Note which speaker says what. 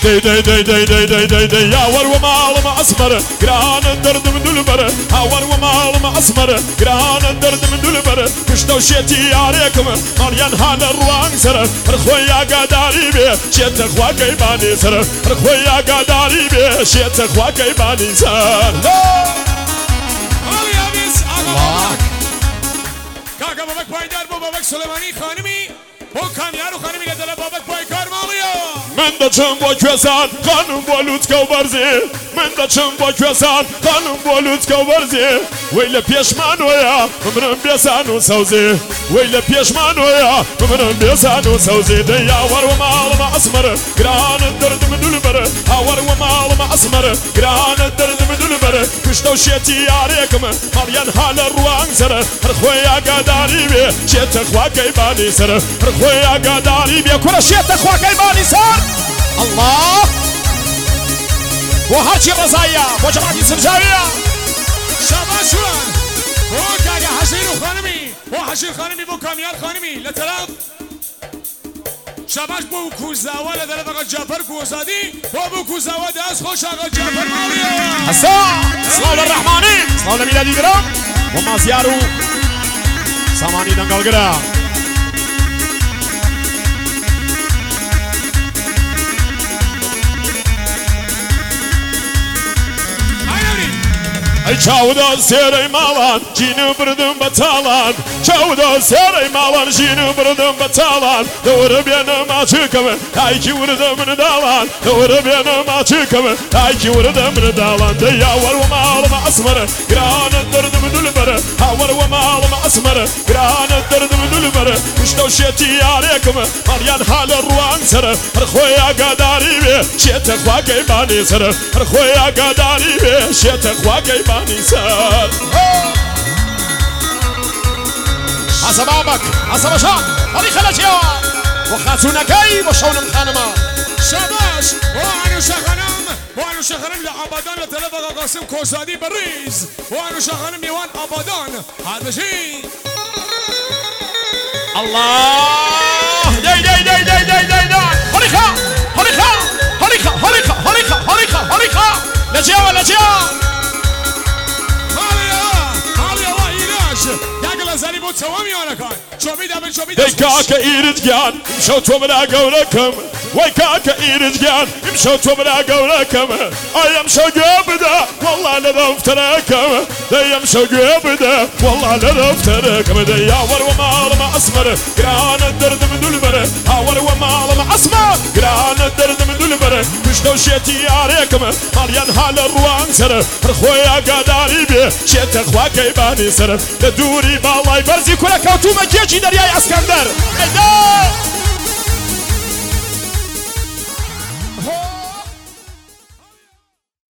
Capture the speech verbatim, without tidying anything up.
Speaker 1: دي دي دي دي دي دي دي دي يا ور ومال معصمر قران الدرد من دلبر هاور ومال معصمر قران الدرد من دلبر كشتو شيتي عليكم مريان هان الروان سر رخويا قداري بي شيت اخوا كيباني سر رخويا قداري بي شيت اخوا كيباني سر
Speaker 2: الله كاكا بابك بايدار بو بابك سليماني خانمي بو كاميارو خانمي لدل بابك باي كار ماليا
Speaker 1: من دچم با کوسان خانم بالوت کو برزی من دچم با کوسان خانم بالوت کو برزی ویل پیشمانو یا من بیسانو سوزی ویل پیشمانو یا من بیسانو سوزی دیا ور و مال ما اسمر گران درد من دلبر هاور و مال ما اسمر گران درد من دلبر کشتو شیتی عليكم مريان حال الروان سر رخويا قداري بي شيت اخوا كيباني سر رخويا قداري بي كل شيت اخوا كيباني سر الله وهاجي رزايا وجماعتي سرجاوية
Speaker 2: شاباشوان بو كاكا حشير خانمي بو حشير خانمي بو كاميار خانمي لتلاف شاباش بو كوزاوا لدل فقط جعفر كوزادي وبو كوزاوا داس خوش آقا جعفر ماليا
Speaker 1: حسان صلاة الرحماني صلاة ميلادي درام وما زيارو ساماني دنقل قرام ای چاودا سری مالان جینو بردم بتالان چاودا سری مالان جینو بردم بتالان دور بیانم آچکم ای کی وردم ندالان دور بیانم آچکم ای کی وردم ندالان دیا ور و مال ما اسمر گران دردم دلبر هاور و مال ما اسمر گران دردم دلبر مشتو شیتی عليكم مريان حال الروان سر رخويا قداري بي شيت اخوا كيباني سر رخويا قداري بي شيت اخوا كيباني نيسان حسب عمك حسب شان هذي خلتيا وخاتونا كاي وشون مخانما
Speaker 2: شاباش وانو شخنم وانو شخنم لعبادان لتلفق قاسم كوزادي بريز وانو شخنم يوان عبادان هذا شيء
Speaker 1: الله داي داي داي داي داي داي داي هريخا هريخا هريخا هريخا هريخا هريخا هريخا نجيا نجيا
Speaker 2: زنی بود سوامی آنکان شوبی دبن شوبی
Speaker 1: دبن کاکا ایرجگان امشو تو برا گورکم وای کاکا ایرجگان امشو تو برا گورکم ای امشو گبده والله لدفترکم دی امشو گبده والله لدفترکم دی یاور و مال ما اسمر گران درد من دلبر هاور و مال ما اسمر گران درد من دلبر مشتو شیتی عليكم مريان حال الروان سر رخويا قداري بي شيت اخوا كيباني سر لدوري بالله برزي كل كوتومة كيجي درياي اسكندر